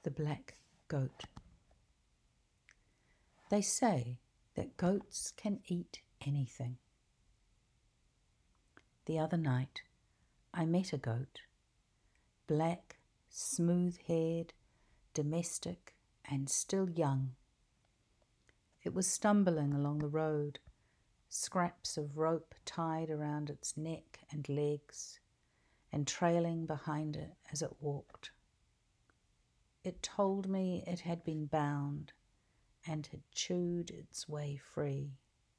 The black goat. They say that goats can eat anything. The other night, I met a goat, black, smooth-haired, domestic, and still young. It was stumbling along the road, scraps of rope tied around its neck and legs, and trailing behind it as it walked. It told me it had been bound and had chewed its way free.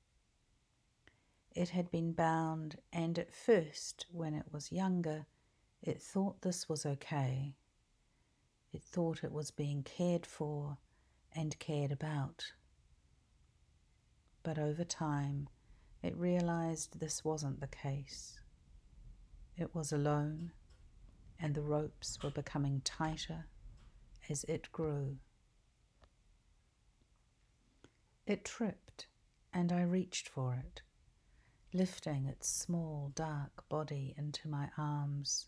It had been bound, and at first, when it was younger, it thought this was okay. It thought it was being cared for and cared about. But over time, it realized this wasn't the case. It was alone, and the ropes were becoming tighter as it grew. It tripped, and I reached for it, lifting its small, dark body into my arms.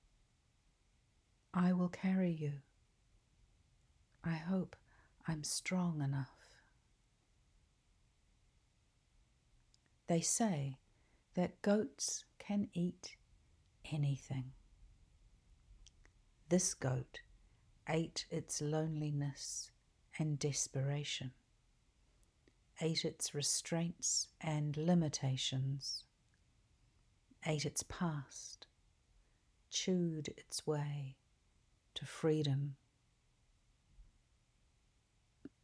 I will carry you. I hope I'm strong enough. They say that goats can eat anything. This goat ate its loneliness and desperation, ate its restraints and limitations, ate its past, chewed its way to freedom